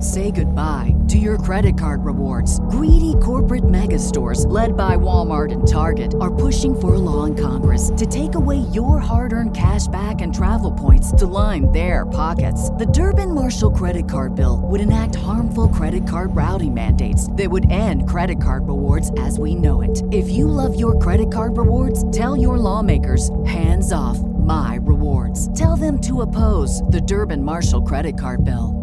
Say goodbye to your credit card rewards. Greedy corporate mega stores, led by Walmart and Target, are pushing for a law in Congress to take away your hard-earned cash back and travel points to line their pockets. The Durbin-Marshall credit card bill would enact harmful credit card routing mandates that would end credit card rewards as we know it. If you love your credit card rewards, tell your lawmakers, hands off my rewards. Tell them to oppose the Durbin-Marshall credit card bill.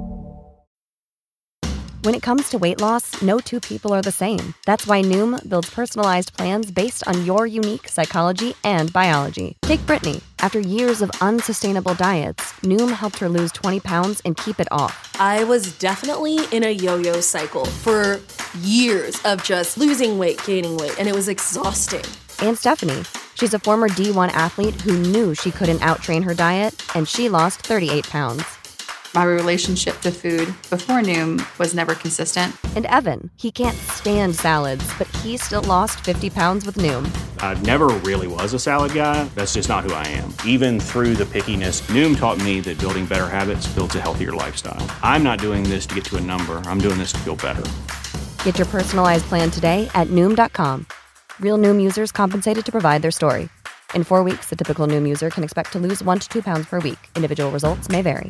When it comes to weight loss, no two people are the same. That's why Noom builds personalized plans based on your unique psychology and biology. Take Brittany. After years of unsustainable diets, Noom helped her lose 20 pounds and keep it off. I was definitely in a yo-yo cycle for years of just losing weight, gaining weight, and it was exhausting. And Stephanie. She's a former D1 athlete who knew she couldn't outtrain her diet, and she lost 38 pounds. My relationship to food before Noom was never consistent. And Evan, he can't stand salads, but he still lost 50 pounds with Noom. I never really was a salad guy. That's just not who I am. Even through the pickiness, Noom taught me that building better habits builds a healthier lifestyle. I'm not doing this to get to a number. I'm doing this to feel better. Get your personalized plan today at Noom.com. Real Noom users compensated to provide their story. In 4 weeks, the typical Noom user can expect to lose 1 to 2 pounds per week. Individual results may vary.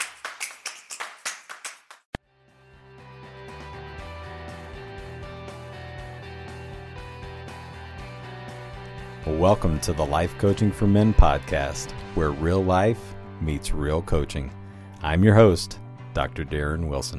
Welcome to the Life Coaching for Men podcast, where real life meets real coaching. I'm your host, Dr. Darren Wilson.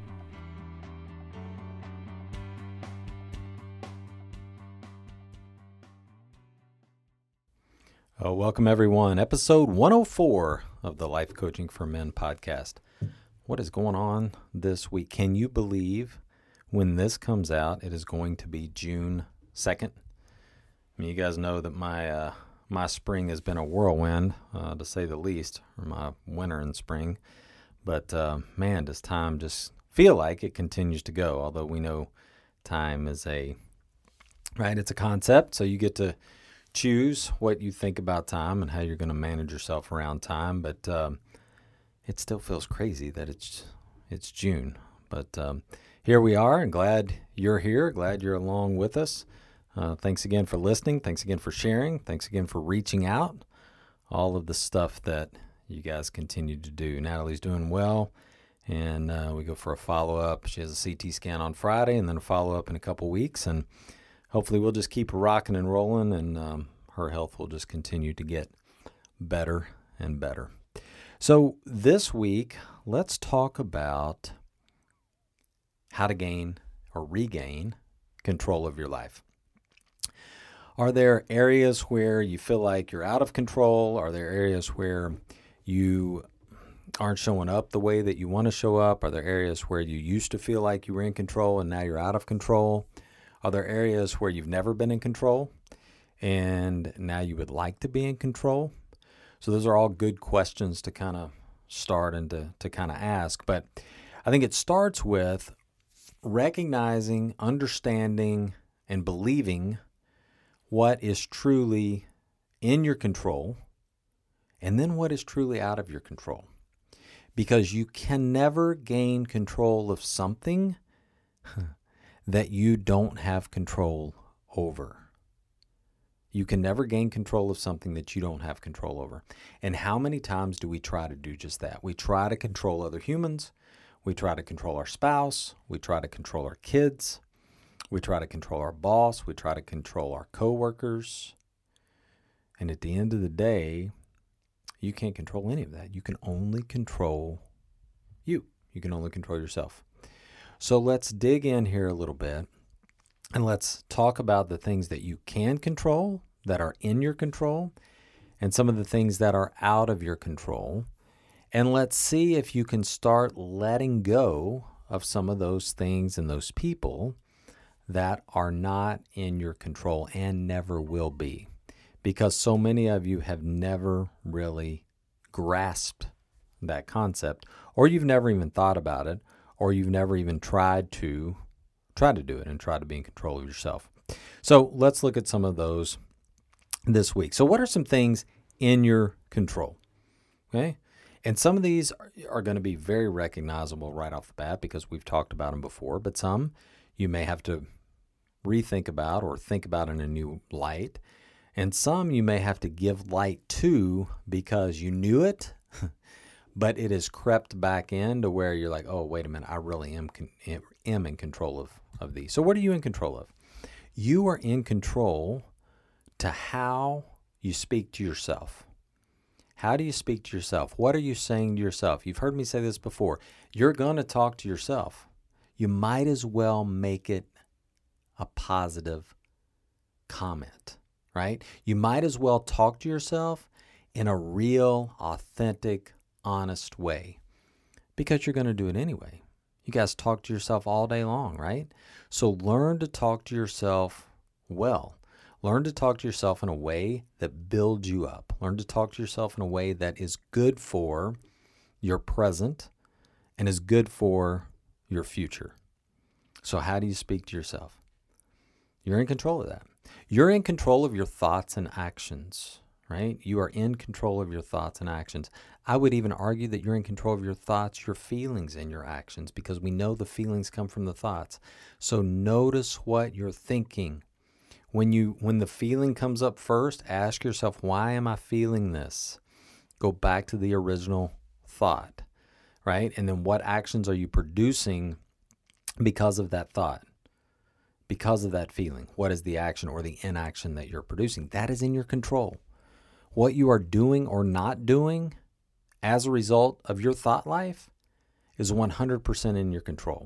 Welcome everyone. Episode 104 of the Life Coaching for Men podcast. What is going on this week? Can you believe when this comes out, it is going to be June 2nd? I mean, you guys know that my spring has been a whirlwind, to say the least, or my winter and spring. But man, does time just feel like it continues to go, although we know time is it's a concept, so you get to choose what you think about time and how you're going to manage yourself around time. But it still feels crazy that it's June. But here we are, and glad you're here, glad you're along with us. Thanks again for listening. Thanks again for sharing. Thanks again for reaching out. All of the stuff that you guys continue to do. Natalie's doing well, and we go for a follow-up. She has a CT scan on Friday and then a follow-up in a couple weeks, and hopefully we'll just keep rocking and rolling, and her health will just continue to get better and better. So this week, let's talk about how to gain or regain control of your life. Are there areas where you feel like you're out of control? Are there areas where you aren't showing up the way that you want to show up? Are there areas where you used to feel like you were in control and now you're out of control? Are there areas where you've never been in control and now you would like to be in control? So those are all good questions to kind of start and to kind of ask. But I think it starts with recognizing, understanding, and believing what is truly in your control, and then what is truly out of your control. Because you can never gain control of something that you don't have control over. You can never gain control of something that you don't have control over. And how many times do we try to do just that? We try to control other humans. We try to control our spouse. We try to control our kids. We try to control our boss. We try to control our coworkers. And at the end of the day, you can't control any of that. You can only control you. You can only control yourself. So let's dig in here a little bit, and let's talk about the things that you can control, that are in your control, and some of the things that are out of your control. And let's see if you can start letting go of some of those things and those people that are not in your control and never will be, because so many of you have never really grasped that concept, or you've never even thought about it, or you've never even tried to do it and try to be in control of yourself. So let's look at some of those this week. So what are some things in your control? Okay, And some of these are going to be very recognizable right off the bat because we've talked about them before, but some you may have to rethink about or think about in a new light. And some you may have to give light to because you knew it, but it has crept back in to where you're like, oh, wait a minute, I really am in control of these. So what are you in control of? You are in control to how you speak to yourself. How do you speak to yourself? What are you saying to yourself? You've heard me say this before. You're going to talk to yourself. You might as well make it a positive comment, right? You might as well talk to yourself in a real, authentic, honest way because you're going to do it anyway. You guys talk to yourself all day long, right? So learn to talk to yourself well. Learn to talk to yourself in a way that builds you up. Learn to talk to yourself in a way that is good for your present and is good for your future. So how do you speak to yourself? You're in control of that. You're in control of your thoughts and actions, right? You are in control of your thoughts and actions. I would even argue that you're in control of your thoughts, your feelings, and your actions because we know the feelings come from the thoughts. So notice what you're thinking. When the feeling comes up first, ask yourself, why am I feeling this? Go back to the original thought, right? And then what actions are you producing because of that thought? Because of that feeling? What is the action or the inaction that you're producing? That is in your control. What you are doing or not doing as a result of your thought life is 100% in your control.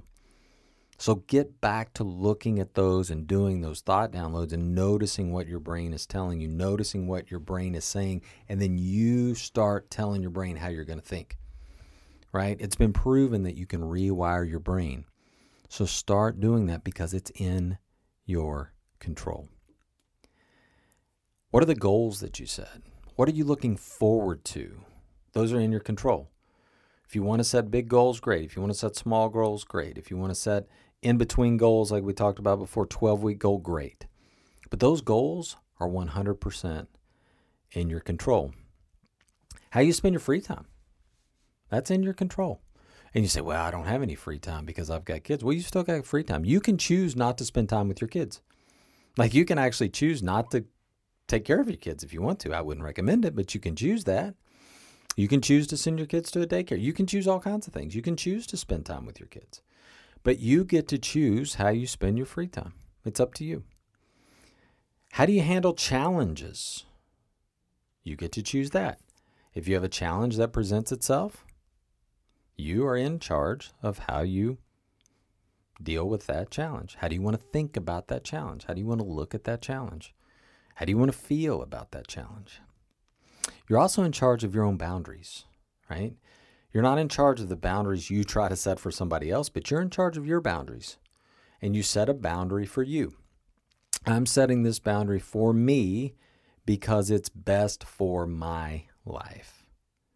So get back to looking at those and doing those thought downloads and noticing what your brain is telling you, noticing what your brain is saying, and then you start telling your brain how you're going to think, right? It's been proven that you can rewire your brain. So start doing that because it's in your control. What are the goals that you set? What are you looking forward to? Those are in your control. If you want to set big goals, great. If you want to set small goals, great. If you want to set in-between goals like we talked about before, 12-week goal, great. But those goals are 100% in your control. How you spend your free time, that's in your control. And you say, well, I don't have any free time because I've got kids. Well, you still got free time. You can choose not to spend time with your kids. Like you can actually choose not to take care of your kids if you want to. I wouldn't recommend it, but you can choose that. You can choose to send your kids to a daycare. You can choose all kinds of things. You can choose to spend time with your kids. But you get to choose how you spend your free time. It's up to you. How do you handle challenges? You get to choose that. If you have a challenge that presents itself, you are in charge of how you deal with that challenge. How do you want to think about that challenge? How do you want to look at that challenge? How do you want to feel about that challenge? You're also in charge of your own boundaries, right? You're not in charge of the boundaries you try to set for somebody else, but you're in charge of your boundaries. And you set a boundary for you. I'm setting this boundary for me because it's best for my life.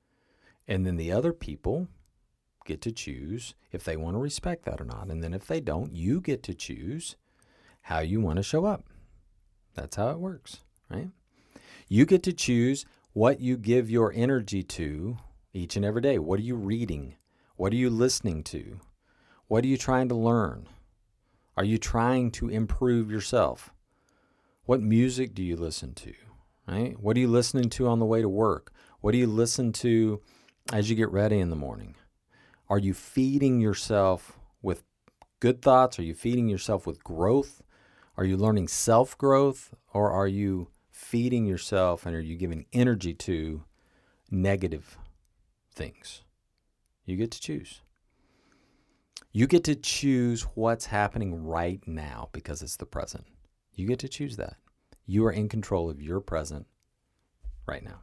And then the other people get to choose if they want to respect that or not. And then if they don't, you get to choose how you want to show up. That's how it works, right? You get to choose what you give your energy to each and every day. What are you reading? What are you listening to? What are you trying to learn? Are you trying to improve yourself? What music do you listen to, right? What are you listening to on the way to work? What do you listen to as you get ready in the morning? Are you feeding yourself with good thoughts? Are you feeding yourself with growth? Are you learning self-growth? Or are you feeding yourself and are you giving energy to negative things? You get to choose. You get to choose what's happening right now because it's the present. You get to choose that. You are in control of your present right now.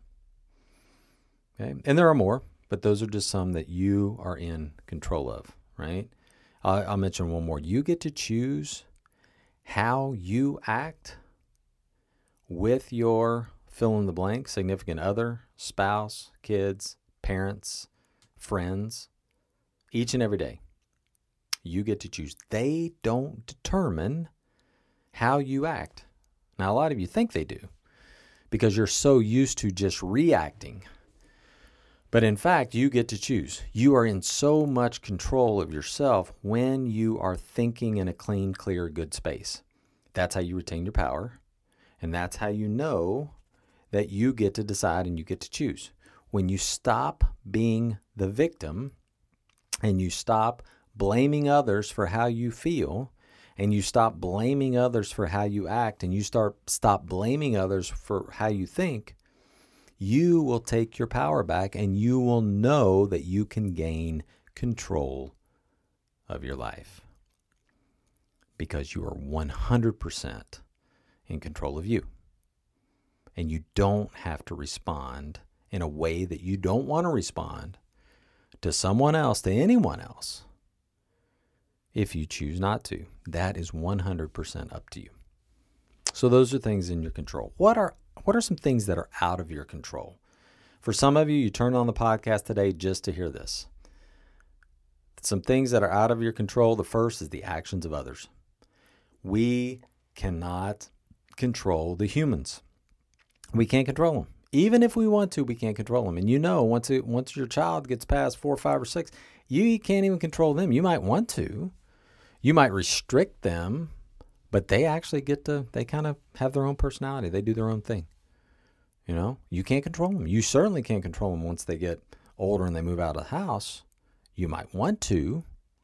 Okay? And there are more, but those are just some that you are in control of, right? I'll mention one more. You get to choose how you act with your fill in the blank, significant other, spouse, kids, parents, friends, each and every day. You get to choose. They don't determine how you act. Now, a lot of you think they do because you're so used to just reacting. But in fact, you get to choose. You are in so much control of yourself when you are thinking in a clean, clear, good space. That's how you retain your power. And that's how you know that you get to decide and you get to choose. When you stop being the victim and you stop blaming others for how you feel, and you stop blaming others for how you act, and you stop blaming others for how you think, you will take your power back and you will know that you can gain control of your life because you are 100% in control of you. And you don't have to respond in a way that you don't want to respond to someone else, to anyone else, if you choose not to. That is 100% up to you. So those are things in your control. What are some things that are out of your control? For some of you, you turned on the podcast today just to hear this. Some things that are out of your control. The first is the actions of others. We cannot control the humans. We can't control them. Even if we want to, we can't control them. And you know, once your child gets past 4, 5, or 6, you can't even control them. You might want to. You might restrict them, but they actually they kind of have their own personality. They do their own thing. You know, you can't control them. You certainly can't control them once they get older and they move out of the house. You might want to,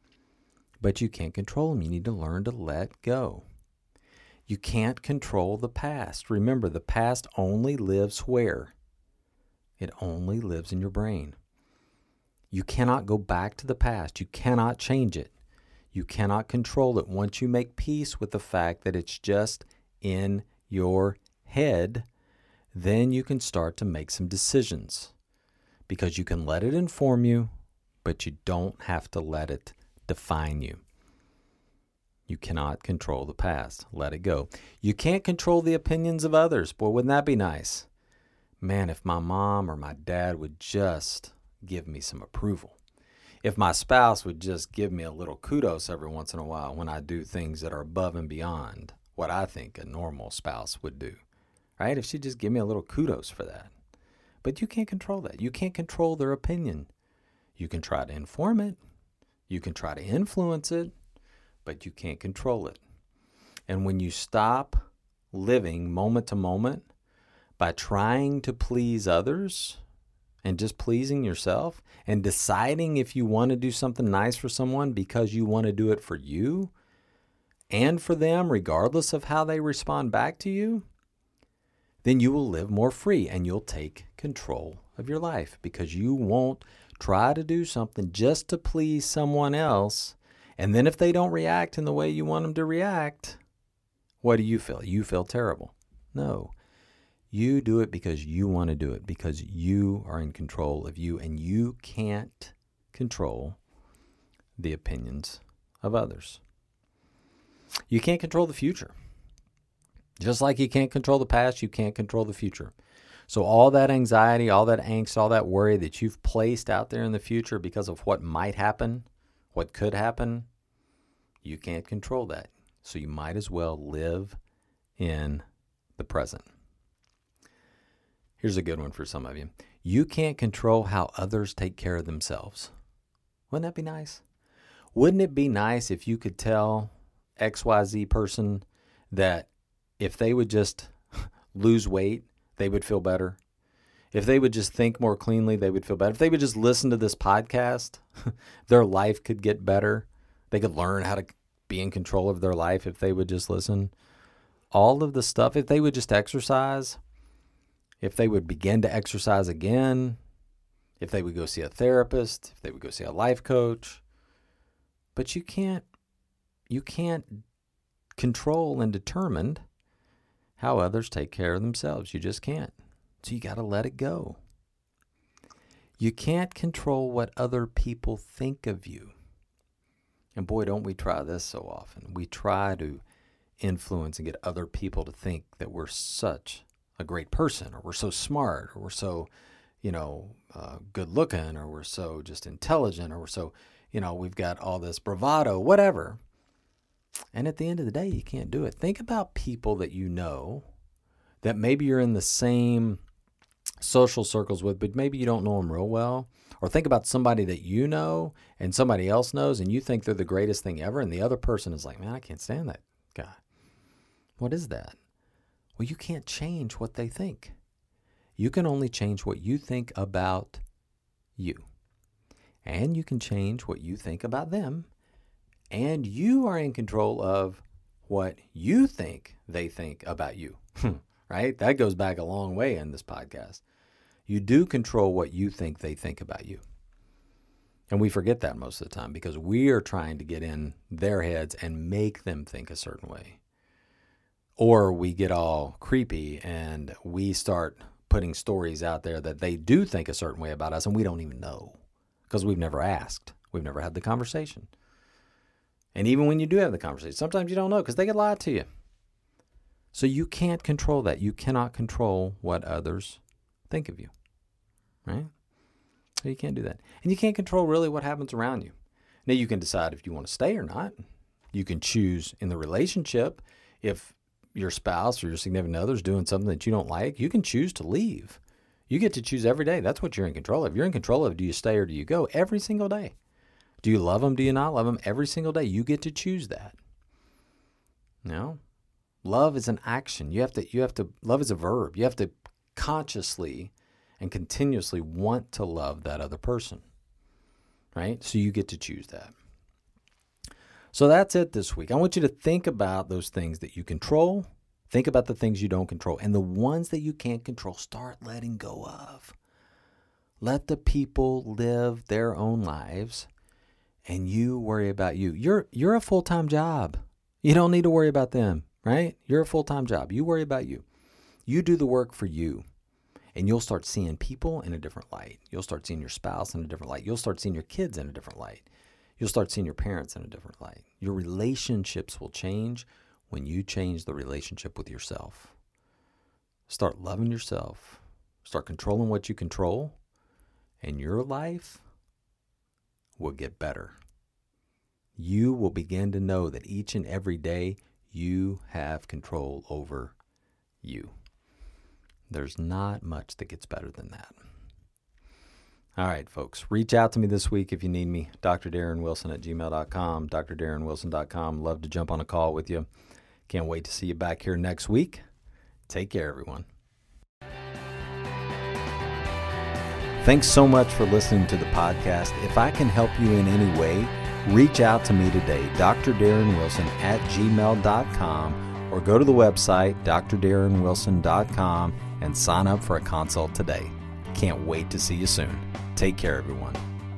but you can't control them. You need to learn to let go. You can't control the past. Remember, the past only lives where? It only lives in your brain. You cannot go back to the past. You cannot change it. You cannot control it. Once you make peace with the fact that it's just in your head, then you can start to make some decisions because you can let it inform you, but you don't have to let it define you. You cannot control the past. Let it go. You can't control the opinions of others. Boy, wouldn't that be nice? Man, if my mom or my dad would just give me some approval. If my spouse would just give me a little kudos every once in a while when I do things that are above and beyond what I think a normal spouse would do. Right? If she'd just give me a little kudos for that. But you can't control that. You can't control their opinion. You can try to inform it. You can try to influence it. But you can't control it. And when you stop living moment to moment by trying to please others and just pleasing yourself and deciding if you want to do something nice for someone because you want to do it for you and for them, regardless of how they respond back to you, then you will live more free and you'll take control of your life because you won't try to do something just to please someone else. And then if they don't react in the way you want them to react, what do you feel? You feel terrible. No, you do it because you want to do it, because you are in control of you and you can't control the opinions of others. You can't control the future. Just like you can't control the past, you can't control the future. So all that anxiety, all that angst, all that worry that you've placed out there in the future because of what might happen, what could happen, you can't control that. So you might as well live in the present. Here's a good one for some of you. You can't control how others take care of themselves. Wouldn't that be nice? Wouldn't it be nice if you could tell XYZ person that if they would just lose weight, they would feel better? If they would just think more cleanly, they would feel better. If they would just listen to this podcast, their life could get better. They could learn how to be in control of their life if they would just listen. All of the stuff, if they would just exercise, if they would begin to exercise again, if they would go see a therapist, if they would go see a life coach. But you can't control and determine how others take care of themselves. You just can't. So you got to let it go. You can't control what other people think of you. And boy, don't we try this so often. We try to influence and get other people to think that we're such a great person, or we're so smart, or we're so, good looking, or we're so just intelligent, or we're so, we've got all this bravado, whatever. And at the end of the day, you can't do it. Think about people that you know that maybe you're in the same social circles with, but maybe you don't know them real well. Or think about somebody that you know and somebody else knows, and you think they're the greatest thing ever, and the other person is like, man, I can't stand that guy. What is that? Well, you can't change what they think. You can only change what you think about you. And you can change what you think about them. And you are in control of what you think they think about you. Right? That goes back a long way in this podcast. You do control what you think they think about you. And we forget that most of the time because we are trying to get in their heads and make them think a certain way. Or we get all creepy and we start putting stories out there that they do think a certain way about us and we don't even know because we've never asked. We've never had the conversation. And even when you do have the conversation, sometimes you don't know because they get lied to you. So you can't control that. You cannot control what others think of you, right? So you can't do that. And you can't control really what happens around you. Now you can decide if you want to stay or not. You can choose in the relationship if your spouse or your significant other is doing something that you don't like, you can choose to leave. You get to choose every day. That's what you're in control of. You're in control of, do you stay or do you go? Every single day. Do you love them? Do you not love them? Every single day. You get to choose that. No. Love is an action. You have to, love is a verb. You have to consciously and continuously want to love that other person. Right? So you get to choose that. So that's it this week. I want you to think about those things that you control. Think about the things you don't control. And the ones that you can't control, start letting go of. Let the people live their own lives and you worry about you. You're a full-time job. You don't need to worry about them, right? You're a full-time job. You worry about you. You do the work for you. And you'll start seeing people in a different light. You'll start seeing your spouse in a different light. You'll start seeing your kids in a different light. You'll start seeing your parents in a different light. Your relationships will change when you change the relationship with yourself. Start loving yourself. Start controlling what you control. And your life will get better. You will begin to know that each and every day you have control over you. There's not much that gets better than that. All right, folks, reach out to me this week if you need me. drdarrenwilson@gmail.com, drdarrenwilson.com. Love to jump on a call with you. Can't wait to see you back here next week. Take care, everyone. Thanks so much for listening to the podcast. If I can help you in any way, reach out to me today, drdarrenwilson@gmail.com, or go to the website, drdarrenwilson.com, and sign up for a consult today. Can't wait to see you soon. Take care, everyone.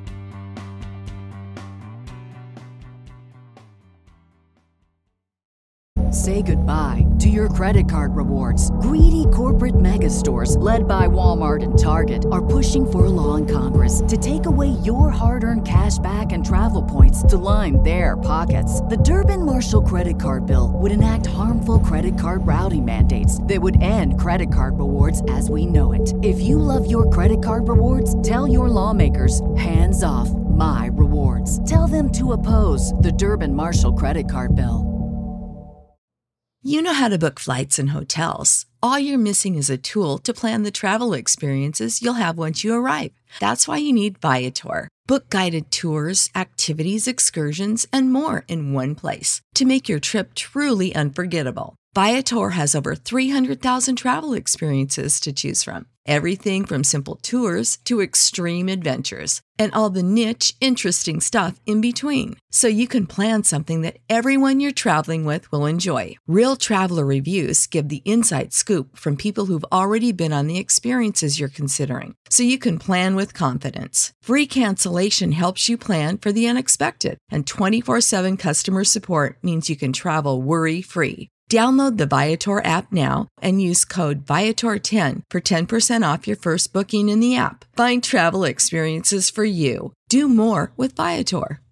Say goodbye to your credit card rewards. Greedy corporate mega stores, led by Walmart and Target, are pushing for a law in Congress to take away your hard-earned cash back and travel points to line their pockets. The Durbin-Marshall credit card bill would enact harmful credit card routing mandates that would end credit card rewards as we know it. If you love your credit card rewards, tell your lawmakers, hands off my rewards. Tell them to oppose the Durbin-Marshall credit card bill. You know how to book flights and hotels. All you're missing is a tool to plan the travel experiences you'll have once you arrive. That's why you need Viator. Book guided tours, activities, excursions, and more in one place to make your trip truly unforgettable. Viator has over 300,000 travel experiences to choose from. Everything from simple tours to extreme adventures and all the niche, interesting stuff in between. So you can plan something that everyone you're traveling with will enjoy. Real traveler reviews give the inside scoop from people who've already been on the experiences you're considering. So you can plan with confidence. Free cancellation helps you plan for the unexpected. And 24/7 customer support means you can travel worry-free. Download the Viator app now and use code Viator10 for 10% off your first booking in the app. Find travel experiences for you. Do more with Viator.